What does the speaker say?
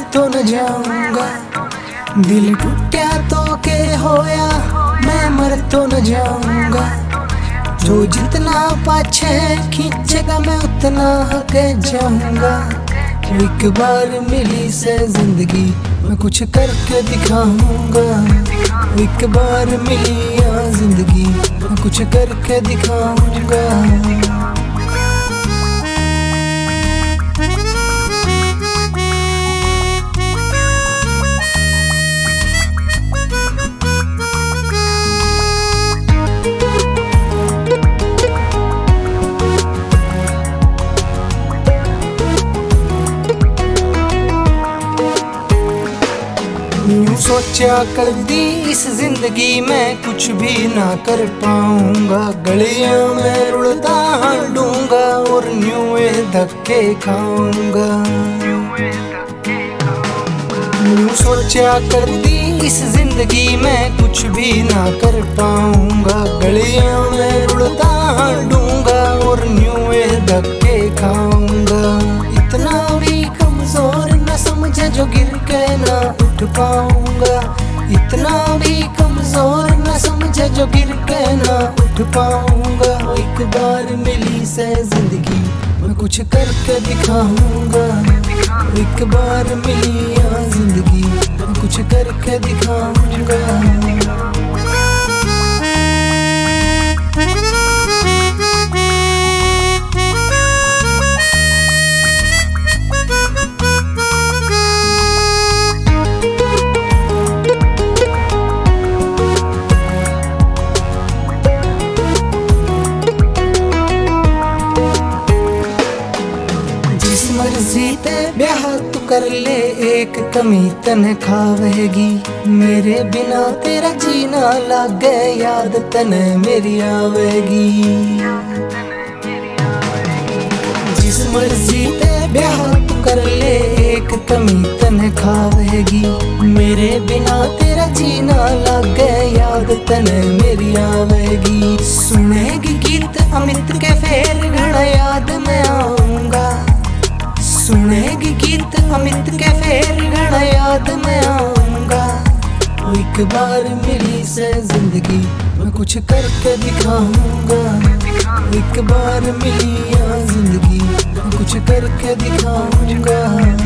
तो न जाऊंगा। दिल टूटा तो के होया, मैं मर तो न जाऊंगा। जो जितना पाछे खींचेगा मैं उतना आगे जाऊंगा। एक बार मिली से जिंदगी मैं कुछ करके दिखाऊंगा। एक बार मिली यहाँ जिंदगी मैं कुछ करके दिखाऊंगा। यूं सोचा कर दी इस जिंदगी में कुछ भी ना कर पाऊंगा। गलियों में रुड़ता ढूंगा और न्यूए धक्के खाऊंगा। यूं सोचा कर दी इस जिंदगी में कुछ भी ना कर पाऊंगा। गलियों में रुड़ता ढूंगा और न्यूए धक्के खाऊंगा। इतना भी कमजोर न समझे जो गिर के ना उठ पाऊंगा। इतना भी कमजोर न समझे जो गिर के ना उठ पाऊंगा। एक बार मिली से जिंदगी मैं कुछ करके दिखाऊंगा। एक बार मिली यहाँ जिंदगी मैं कुछ करके दिखाऊंगा। मर्जी ते ब्याह तू कर ले, एक कमी तने खावेगी। मेरे बिना तेरा जीना लागे, याद तने मेरी आवेगी। जिस मर्जी ते ब्याह तू कर ले, एक कमी तने खावेगी। मेरे बिना तेरा जीना लागे, याद तने मेरी आवेगी। सुनेगी गीत अमित के फेर घड़ा याद में आऊंगा। सुनेगी गीत अमित के फेर घड़ा याद में आऊंगा। एक बार मिली से जिंदगी मैं कुछ करके दिखाऊंगा। एक बार मिली यहाँ जिंदगी मैं कुछ करके दिखाऊंगा।